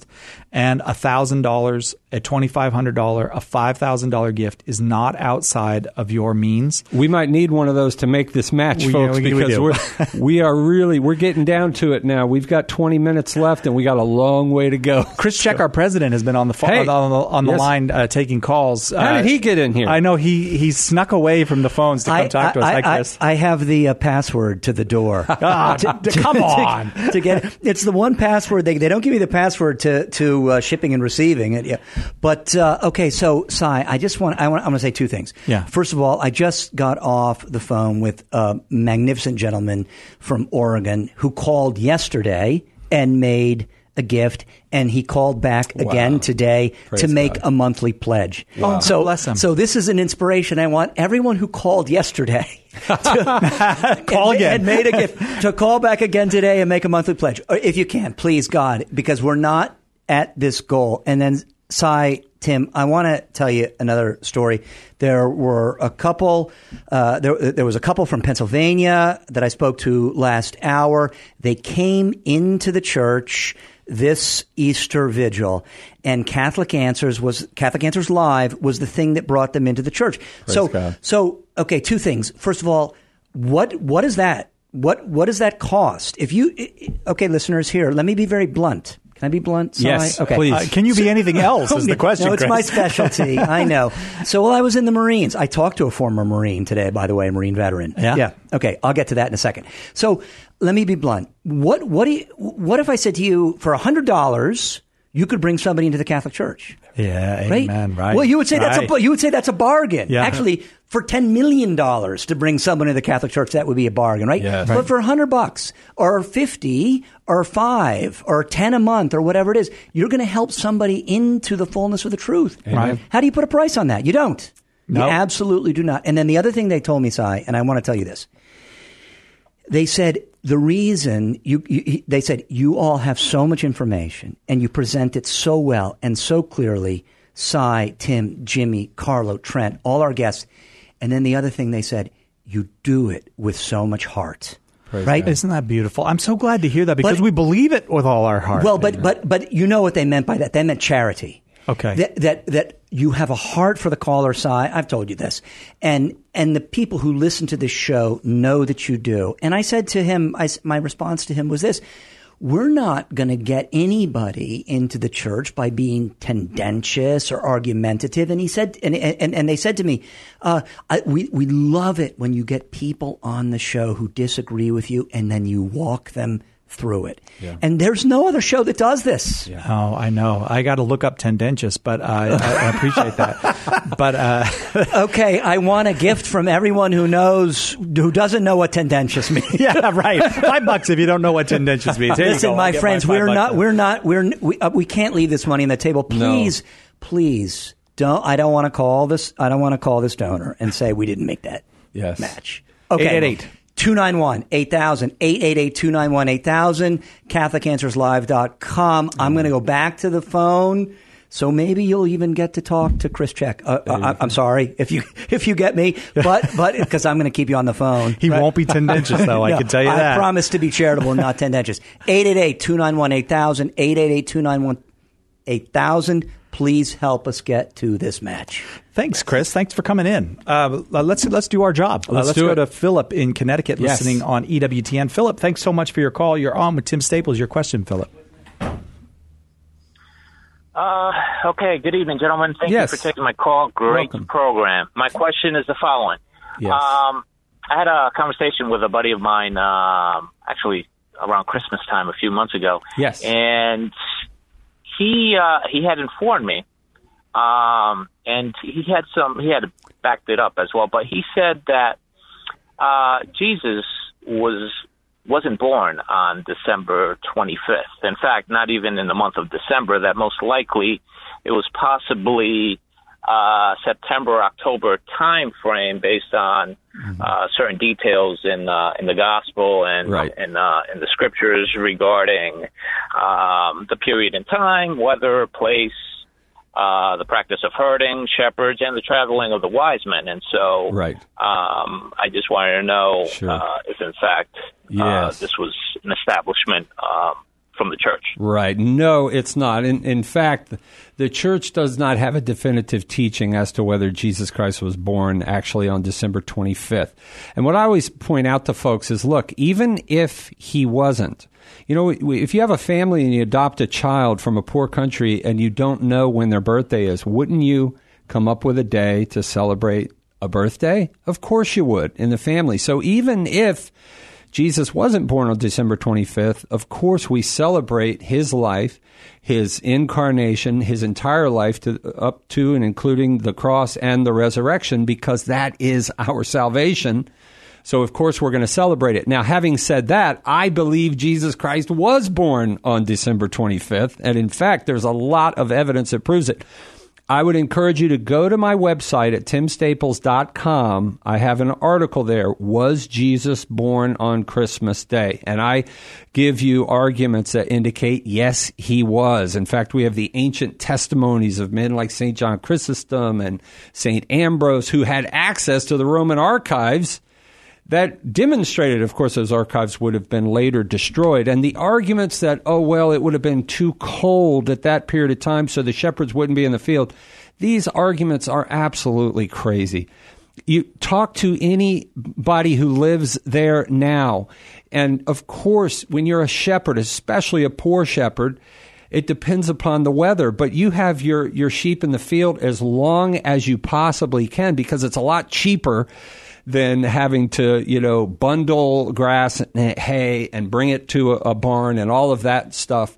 And a one thousand dollars, a twenty-five hundred dollars, a five thousand dollars gift is not outside of your means. We might need one of those to make this match, we, folks, we, because we we're, we are really, we're getting down to it now. We've got twenty minutes left, and we got a long way to go. Chris Check, our president, has been on the phone, Hey, on the, on the yes. line uh, taking calls. How uh, did he get in here? I know he, he snuck away from the phones to come I, talk to us. I, Hi, I, Chris. I have the uh, password to the door. Ah, To- t- to- come to- on. to get it's the one password they they don't give me the password to to uh, shipping and receiving it. Yeah, but uh, okay. So, Cy, I just want I want I want to say two things. Yeah. First of all, I just got off the phone with a magnificent gentleman from Oregon who called yesterday and made a gift, and he called back again today Praise to make God. a monthly pledge. Wow. So, Oh, bless him. so this is an inspiration. I want everyone who called yesterday to Call and, again. and made a gift to call back again today and make a monthly pledge, or if you can, please, God, because we're not at this goal. And then, Cy, Tim, I want to tell you another story. There were a couple. Uh, there, there was a couple from Pennsylvania that I spoke to last hour. They came into the church this Easter vigil, and Catholic Answers was Catholic Answers Live was the thing that brought them into the church. so, God. so okay, two things. First of all, what what is that? What what does that cost? If you okay, listeners, here, let me be very blunt. Can I be blunt? Cy? Yes, okay. please. Uh, can you be anything else is the question, No, it's Chris. my specialty. I know. So, well, I was in the Marines. I talked to a former Marine today, by the way, a Marine veteran. Yeah? Yeah. Okay. I'll get to that in a second. So, let me be blunt. What what do you, what if I said to you, for one hundred dollars, you could bring somebody into the Catholic Church? Yeah, Right? amen, right. Well, you would say that's right. a you would say that's a bargain. Yeah. Actually, for ten million dollars to bring someone to the Catholic Church, that would be a bargain, right? Yes. But Right. for a hundred bucks, or fifty, or five, or ten a month, or whatever it is, you're going to help somebody into the fullness of the truth. Right. How do you put a price on that? You don't. No. You absolutely do not. And then the other thing they told me, Cy, and I want to tell you this. They said the reason you, you they said you all have so much information and you present it so well and so clearly. Cy, Tim, Jimmy, Carlo, Trent, all our guests. And then the other thing they said, you do it with so much heart. Praise right? God. Isn't that beautiful? I'm so glad to hear that because But- we believe it with all our heart. Well, but but but you know what they meant by that? They meant charity. Okay. That that that you have a heart for the caller, Cy. I've told you this, and and the people who listen to this show know that you do. And I said to him, I, s- my response to him was this: we're not going to get anybody into the church by being tendentious or argumentative. And he said, and and, and they said to me, uh, I, we we love it when you get people on the show who disagree with you, and then you walk them through it. Yeah. And there's no other show that does this. Oh, I know. I got to look up tendentious, but uh, I, I appreciate that. But uh, Okay, I want a gift from everyone who knows, who doesn't know what tendentious means. yeah, right. Five bucks if you don't know what tendentious means. Here you Listen, go. my I'll get friends, five we're bucks not, then. we're not, we're n- we, uh, we can't leave this money on the table. Please, please don't. I don't want to call this. I don't want to call this donor and say we didn't make that Yes. match. Okay, eight eight eight. two nine one, eight thousand, eight eight eight, two nine one, eight thousand, Catholic Answers Live dot com. I'm going to go back to the phone, so maybe you'll even get to talk to Chris Check. Uh, I, I'm sorry if you if you get me, but but because I'm going to keep you on the phone. He right? won't be tendentious, though. I No, can tell you I that. promise to be charitable and not tendentious. eight eight eight, two nine one, eight thousand, eight eight eight, two nine one, eight thousand. Please help us get to this match. Thanks, Chris. Thanks for coming in. Uh, let's let's do our job. Uh, Let's let's do go it. to Philip in Connecticut, Yes. listening on E W T N. Philip, thanks so much for your call. You're on with Tim Staples. Your question, Philip. Uh, okay, good evening, gentlemen. Thank Yes. you for taking my call. Great Welcome. program. My question is the following. Yes. Um, I had a conversation with a buddy of mine, um, actually around Christmas time a few months ago. Yes. And he uh, he had informed me, um, and he had some he had backed it up as well. But he said that uh, Jesus was wasn't born on December twenty-fifth. In fact, not even in the month of December. That most likely it was possibly uh, September, October time frame based on uh, certain details in uh, in the gospel and Right. in uh, in the scriptures regarding um, the period in time, weather, place, uh, the practice of herding, shepherds, and the traveling of the wise men. And so, Right. um, I just wanted to know Sure. uh, if, in fact, uh, Yes. this was an establishment um, from the church. Right. No, it's not. In, in fact, the church does not have a definitive teaching as to whether Jesus Christ was born actually on December twenty-fifth. And what I always point out to folks is, look, even if he wasn't, you know, if you have a family and you adopt a child from a poor country and you don't know when their birthday is, wouldn't you come up with a day to celebrate a birthday? Of course you would, in the family. So even if Jesus wasn't born on December twenty-fifth, of course we celebrate his life, his incarnation, his entire life to, up to and including the cross and the resurrection, because that is our salvation. So, of course, we're going to celebrate it. Now, having said that, I believe Jesus Christ was born on December twenty-fifth. And in fact, there's a lot of evidence that proves it. I would encourage you to go to my website at tim staples dot com. I have an article there, Was Jesus Born on Christmas Day? And I give you arguments that indicate, yes, he was. In fact, we have the ancient testimonies of men like Saint John Chrysostom and Saint Ambrose who had access to the Roman archives that demonstrated, of course, those archives would have been later destroyed. And the arguments that, oh, well, it would have been too cold at that period of time, so the shepherds wouldn't be in the field, these arguments are absolutely crazy. You talk to anybody who lives there now, and of course, when you're a shepherd, especially a poor shepherd, it depends upon the weather, but you have your, your sheep in the field as long as you possibly can, because it's a lot cheaper than having to, you know, bundle grass and hay and bring it to a, a barn and all of that stuff.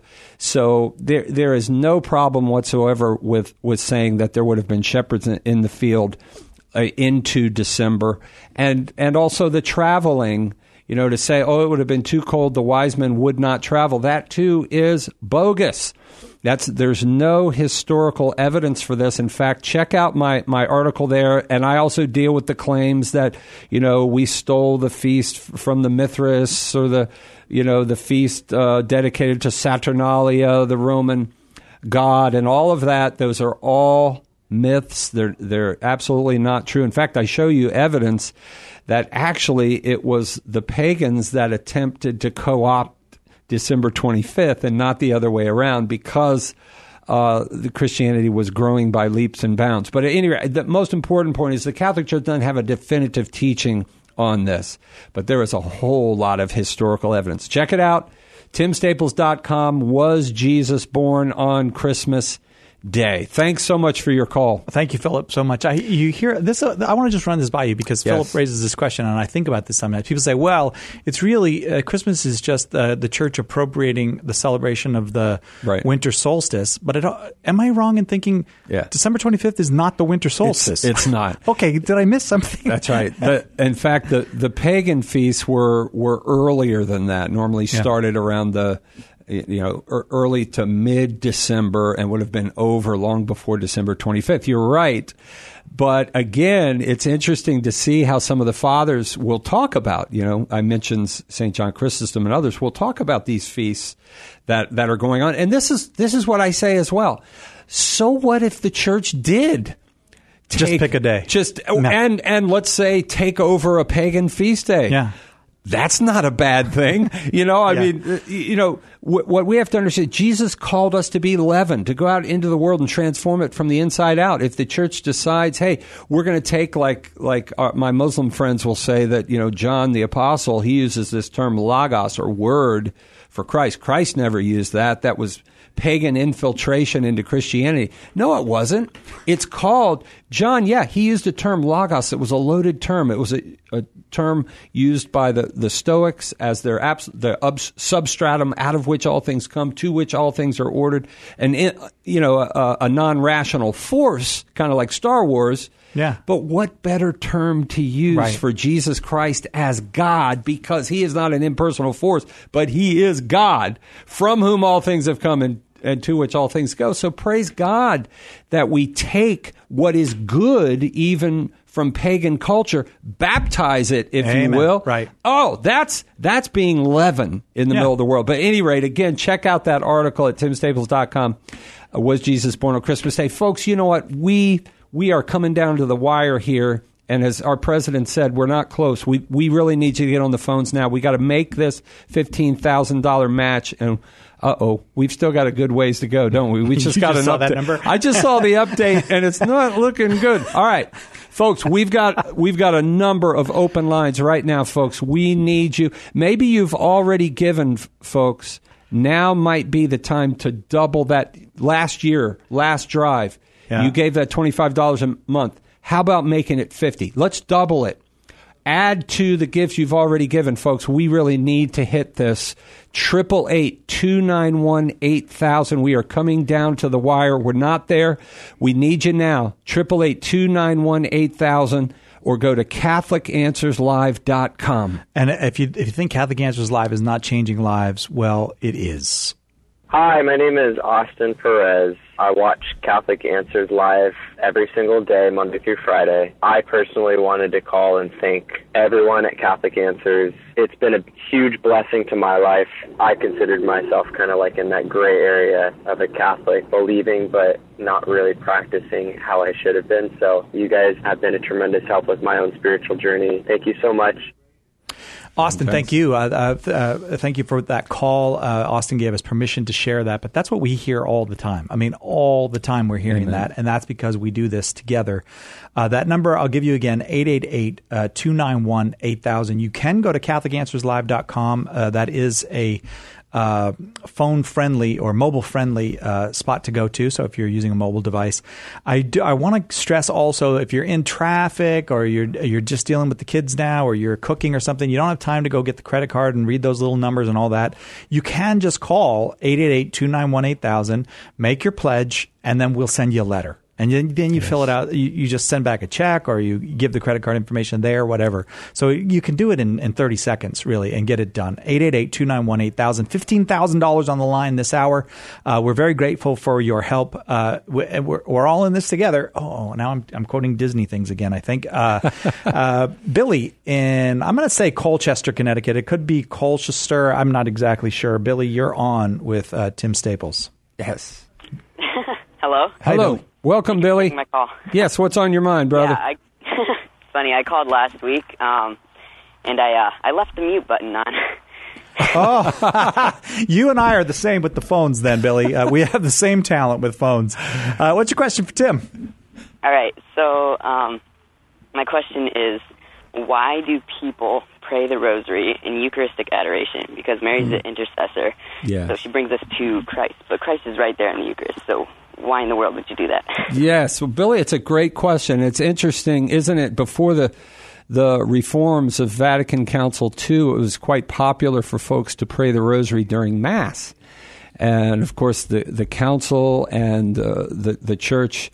So there there is no problem whatsoever with, with saying that there would have been shepherds in, in the field uh, into December. And and also the traveling, you know, to say, oh, it would have been too cold, the wise men would not travel. That, too, is bogus. That's there's no historical evidence for this. In fact, check out my, my article there, and I also deal with the claims that, you know, we stole the feast from the Mithras, or the, you know, the feast uh, dedicated to Saturnalia, the Roman god, and all of that. Those are all myths. They're they're absolutely not true. In fact, I show you evidence that actually it was the pagans that attempted to co-opt December twenty-fifth and not the other way around, because uh, the Christianity was growing by leaps and bounds. But at any rate, the most important point is the Catholic Church doesn't have a definitive teaching on this, but there is a whole lot of historical evidence. Check it out, tim staples dot com. Was Jesus born on Christmas Day? Thanks so much for your call. Thank you, Philip, so much. I you hear this. Uh, I want to just run this by you because Yes. Philip raises this question, and I think about this sometimes. People say, "Well, it's really uh, Christmas is just uh, the church appropriating the celebration of the Right. winter solstice." But it, uh, am I wrong in thinking Yeah. December twenty-fifth is not the winter solstice? It's not. Okay, did I miss something? That's right. The, in fact, the, the pagan feasts were, were earlier than that. Normally Yeah. started around the, you know, er, early to mid-December and would have been over long before December twenty-fifth. You're right. But again, it's interesting to see how some of the fathers will talk about, you know, I mentioned Saint John Chrysostom and others will talk about these feasts that, that are going on. And this is, this is what I say as well. So what if the church did Just take- pick a day. Just No. and and let's say take over a pagan feast day. Yeah. That's not a bad thing. You know, I Yeah. mean, uh, you know, w- what we have to understand, Jesus called us to be leaven, to go out into the world and transform it from the inside out. If the church decides, hey, we're going to take, like like our, my Muslim friends will say that, you know, John the Apostle, he uses this term logos, or word, for Christ. Christ never used that. That was pagan infiltration into Christianity. No, it wasn't. It's called, John, yeah, he used a term logos. It was a loaded term. It was a, a term used by the, the Stoics as their abs, the ubs, substratum out of which all things come, to which all things are ordered. And, in, you know, a, a non-rational force, kind of like Star Wars. Yeah. But what better term to use Right. for Jesus Christ as God, because he is not an impersonal force, but he is God, from whom all things have come and, and to which all things go. So praise God that we take what is good, even from pagan culture, baptize it, if Amen. you will. Right. Oh, that's that's being leaven in the Yeah. middle of the world. But at any rate, again, check out that article at tim staples dot com. Uh, was Jesus born on Christmas Day? Folks, you know what? We... We are coming down to the wire here, And as our president said, we're not close. We we really need you to get on the phones now. We got to make this fifteen thousand dollars match. And uh-oh, we've still got a good ways to go, don't we? We just You got just an saw that update. number? I just saw the update, and it's not looking good. All right, folks, we've got we've got a number of open lines right now, folks. We need you. Maybe you've already given, f- folks. Now might be the time to double that. Last year, last drive, Yeah. you gave that twenty-five dollars a month. How about making it fifty dollars? Let's double it. Add to the gifts you've already given, folks. We really need to hit this. Triple eight two nine one eight thousand. We are coming down to the wire. We're not there. We need you now. Triple eight two nine one eight thousand, or go to Catholic Answers Live dot com. And if you if you think Catholic Answers Live is not changing lives, well, it is. Hi, my name is Austin Perez. I watch Catholic Answers Live every single day, Monday through Friday. I personally wanted to call and thank everyone at Catholic Answers. It's been a huge blessing to my life. I considered myself kind of like in that gray area of a Catholic, believing but not really practicing how I should have been. So you guys have been a tremendous help with my own spiritual journey. Thank you so much. Austin, Thanks. thank you. Uh, uh, uh, thank you for that call. Uh, Austin gave us permission to share that, but that's what we hear all the time. I mean, all the time we're hearing Amen. that, and that's because we do this together. Uh, that number, I'll give you again, eight eight eight two nine one eight thousand. You can go to Catholic Answers Live dot com. Uh, that is a uh, phone-friendly or mobile-friendly uh, spot to go to. So if you're using a mobile device, I do, I want to stress also, if you're in traffic or you're you're just dealing with the kids now, or you're cooking or something, you don't have time to go get the credit card and read those little numbers and all that. You can just call eight eight eight two nine one eight thousand, make your pledge, and then we'll send you a letter. And then, then you yes. fill it out. You, you just send back a check, or you give the credit card information there, whatever. So you can do it in, in thirty seconds, really, and get it done. eight eight eight two nine one eight thousand. fifteen thousand dollars on the line this hour. Uh, we're very grateful for your help. Uh, we're, we're all in this together. Oh, now I'm, I'm quoting Disney things again, I think. Uh, uh, Billy in, I'm going to say Colchester, Connecticut. It could be Colchester. I'm not exactly sure. Billy, you're on with uh, Tim Staples. Yes. Hello? Hello. Hi, Welcome, Billy. My call. Yes, what's on your mind, brother? Yeah, I, funny, I called last week, um, and I uh, I left the mute button on. Oh, you and I are the same with the phones then, Billy. Uh, we have the same talent with phones. Uh, what's your question for Tim? All right, so um, my question is, why do people pray the rosary in Eucharistic adoration? Because Mary's mm. the intercessor, yes. so she brings us to Christ, but Christ is right there in the Eucharist, so why in the world would you do that? Yes. Well, Billy, it's a great question. It's interesting, isn't it? Before the the reforms of Vatican Council two, it was quite popular for folks to pray the rosary during Mass. And, of course, the, the council and uh, the, the church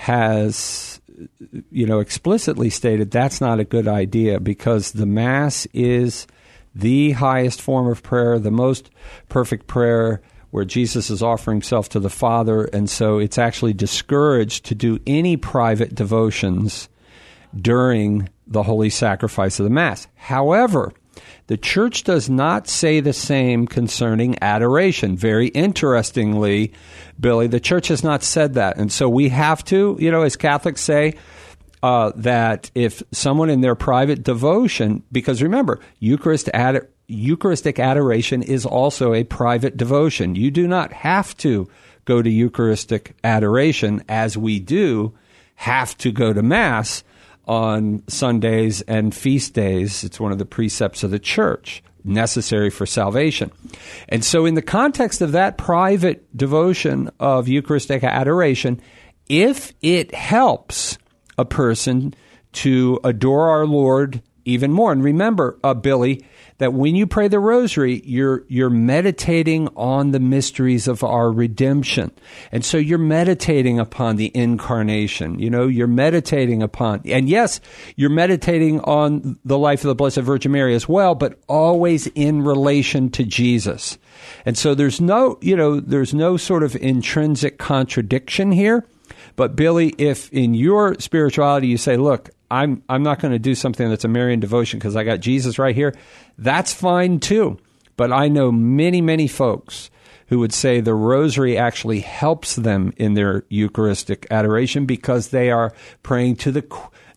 has, you know, explicitly stated that's not a good idea, because the Mass is the highest form of prayer, the most perfect prayer, where Jesus is offering himself to the Father, and so it's actually discouraged to do any private devotions during the holy sacrifice of the Mass. However, the Church does not say the same concerning adoration. Very interestingly, Billy, the Church has not said that, and so we have to, you know, as Catholics say, uh, that if someone in their private devotion, because remember, Eucharist ad- Eucharistic adoration is also a private devotion. You do not have to go to Eucharistic adoration, as we do have to go to Mass on Sundays and feast days. It's one of the precepts of the Church, necessary for salvation. And so in the context of that private devotion of Eucharistic adoration, if it helps a person to adore our Lord even more, and remember, uh, Billy, that when you pray the rosary, you're you're meditating on the mysteries of our redemption. And so you're meditating upon the incarnation. You know, you're meditating upon, and yes, you're meditating on the life of the Blessed Virgin Mary as well, but always in relation to Jesus. And so there's no, you know, there's no sort of intrinsic contradiction here. But Billy, if in your spirituality you say, look, I'm I'm not going to do something that's a Marian devotion because I got Jesus right here, that's fine too. But I know many, many folks who would say the rosary actually helps them in their Eucharistic adoration because they are praying to the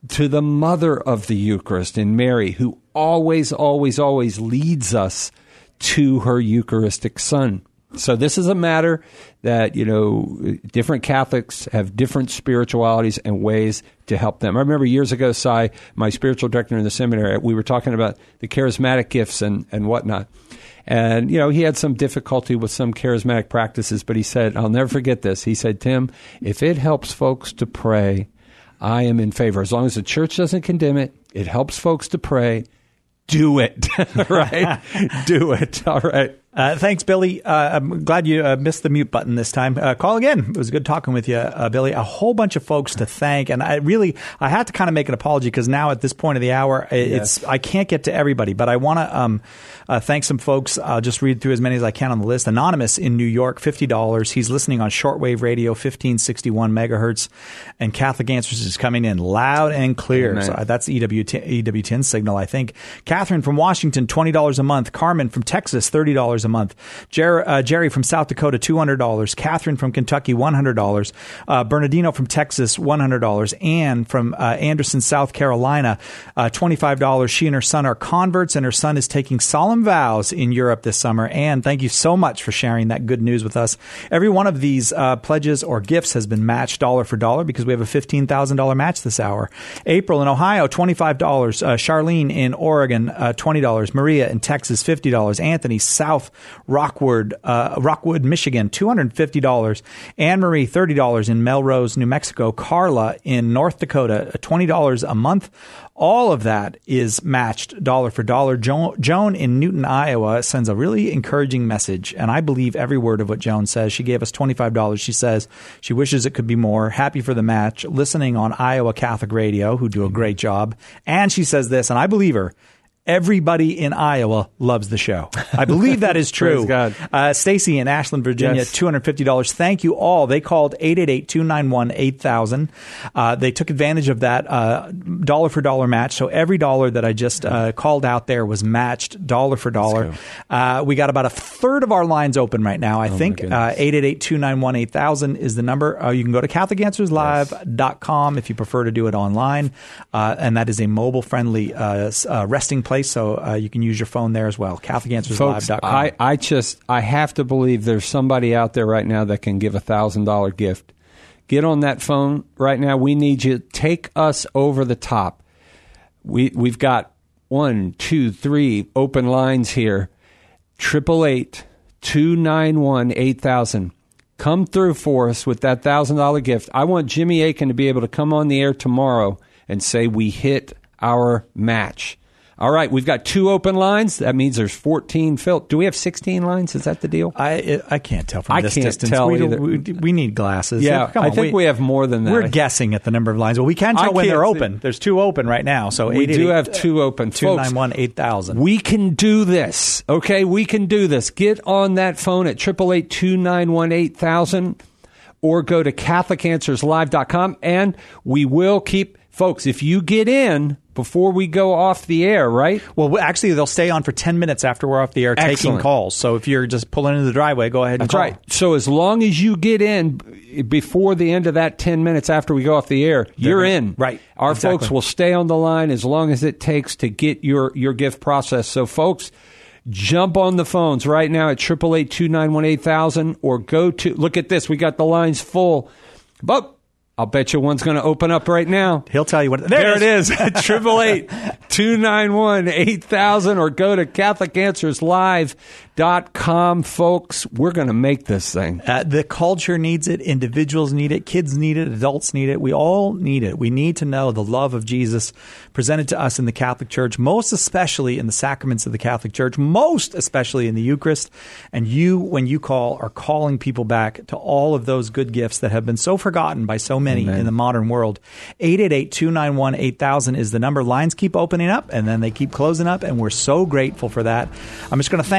to the mother of the Eucharist in Mary, who always, always, always leads us to her Eucharistic Son. So this is a matter that, you know, different Catholics have different spiritualities and ways to help them. I remember years ago, Cy, my spiritual director in the seminary, we were talking about the charismatic gifts and, and whatnot. And, you know, he had some difficulty with some charismatic practices, but he said, I'll never forget this. He said, Tim, if it helps folks to pray, I am in favor. As long as the church doesn't condemn it, it helps folks to pray. Do it, right? Do it. All right. Uh, thanks, Billy. Uh, I'm glad you uh, missed the mute button this time. Uh, call again. It was good talking with you, uh, Billy. A whole bunch of folks to thank, and I really I had to kind of make an apology because now at this point of the hour, it's yes. I can't get to everybody, but I want to um, uh, thank some folks. I'll just read through as many as I can on the list. Anonymous in New York, fifty dollars. He's listening on shortwave radio, fifteen sixty-one megahertz, and Catholic Answers is coming in loud and clear. So that's E W ten signal, I think. Catherine from Washington, twenty dollars a month. Carmen from Texas, thirty dollars a month. Jer- uh, Jerry from South Dakota, two hundred dollars. Catherine from Kentucky, one hundred dollars. Uh, Bernardino from Texas, one hundred dollars. Anne from uh, Anderson, South Carolina, uh, twenty-five dollars. She and her son are converts, and her son is taking solemn vows in Europe this summer. Anne, thank you so much for sharing that good news with us. Every one of these uh, pledges or gifts has been matched dollar for dollar because we have a fifteen thousand dollars match this hour. April in Ohio, twenty-five dollars. Uh, Charlene in Oregon, uh, twenty dollars. Maria in Texas, fifty dollars. Anthony, South Rockwood, uh, Rockwood, Michigan, two hundred fifty dollars. Anne-Marie, thirty dollars in Melrose, New Mexico. Carla in North Dakota, twenty dollars a month. All of that is matched dollar for dollar. Jo- Joan in Newton, Iowa sends a really encouraging message, and I believe every word of what Joan says. She gave us twenty-five dollars. She says she wishes it could be more. Happy for the match. Listening on Iowa Catholic Radio, who do a great job. And she says this, and I believe her. Everybody in Iowa loves the show. I believe that is true. Praise God. Uh, Stacy in Ashland, Virginia, yes. two hundred fifty dollars. Thank you all. They called eight eight eight, two nine one, eight thousand. Uh, they took advantage of that uh, dollar for dollar match. So every dollar that I just uh, called out there was matched dollar for dollar. Uh, we got about a third of our lines open right now. I oh think uh, eight eight eight, two nine one, eight thousand is the number. Uh, you can go to Catholic Answers Live dot com yes. if you prefer to do it online. Uh, and that is a mobile-friendly uh, uh, resting place. So uh, you can use your phone there as well. Catholic Answers Live dot com. I, I just, I have to believe there's somebody out there right now that can give a one thousand dollars gift. Get on that phone right now. We need you. Take us over the top. We, we've got one, two, three open lines here. eight eight eight, two nine one, eight thousand. Come through for us with that one thousand dollars gift. I want Jimmy Akin to be able to come on the air tomorrow and say we hit our match. All right, we've got two open lines. That means there's fourteen filled. Do we have sixteen lines? Is that the deal? I I can't tell from I this can't distance. Tell we, either. We, we need glasses. Yeah, Come on, I think we, we have more than that. We're guessing at the number of lines. Well, we can tell I when they're see. open. There's two open right now. So we do have two open. two nine one, eight thousand. We can do this. Okay, we can do this. Get on that phone at eight eight eight, two nine one, eight thousand or go to Catholic Answers Live dot com, and we will keep... Folks, if you get in before we go off the air, right? Well, actually, they'll stay on for ten minutes after we're off the air Excellent. taking calls. So if you're just pulling into the driveway, go ahead and That's call. right. So as long as you get in before the end of that ten minutes after we go off the air, They're you're gonna, in. Right. Our exactly. folks will stay on the line as long as it takes to get your, your gift processed. So, folks, jump on the phones right now at eight eight eight, two nine one, eight thousand or go to, look at this, we got the lines full. But I'll bet you one's going to open up right now. He'll tell you what. There, there it is. eight eight eight, two nine one, eight thousand or go to Catholic Answers Live dot com, folks. We're going to make this thing. Uh, the culture needs it. Individuals need it. Kids need it. Adults need it. We all need it. We need to know the love of Jesus presented to us in the Catholic Church, most especially in the sacraments of the Catholic Church, most especially in the Eucharist. And you, when you call, are calling people back to all of those good gifts that have been so forgotten by so many Amen. In the modern world. eight eight eight, two nine one, eight thousand is the number. Lines keep opening up, and then they keep closing up, and we're so grateful for that. I'm just going to thank people to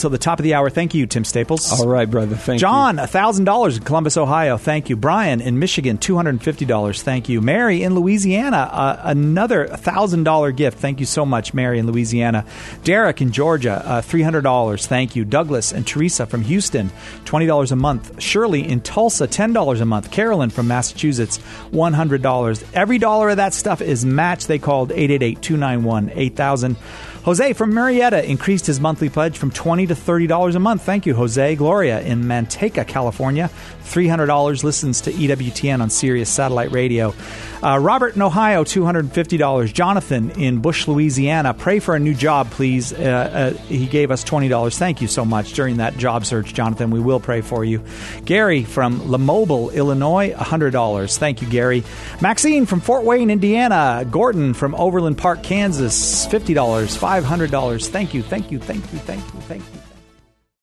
until the top of the hour. Thank you, Tim Staples. All right, brother. Thank John, you. one thousand dollars in Columbus, Ohio. Thank you. Brian in Michigan, two hundred fifty dollars. Thank you. Mary in Louisiana, uh, another one thousand dollars gift. Thank you so much, Mary in Louisiana. Derek in Georgia, uh, three hundred dollars. Thank you. Douglas and Teresa from Houston, twenty dollars a month. Shirley in Tulsa, ten dollars a month. Carolyn from Massachusetts, one hundred dollars. Every dollar of that stuff is matched. They called eight eight eight, two nine one, eight thousand. Jose from Marietta increased his monthly pledge from twenty dollars to thirty dollars a month. Thank you, Jose. Gloria in Manteca, California, three hundred dollars, listens to E W T N on Sirius Satellite Radio. Uh, Robert in Ohio, two hundred fifty dollars. Jonathan in Bush, Louisiana, pray for a new job, please. Uh, uh, he gave us twenty dollars. Thank you so much during that job search, Jonathan. We will pray for you. Gary from Lamobile, Illinois, one hundred dollars. Thank you, Gary. Maxine from Fort Wayne, Indiana. Gordon from Overland Park, Kansas, fifty dollars. five hundred dollars. Thank you, thank you, thank you, thank you, thank you.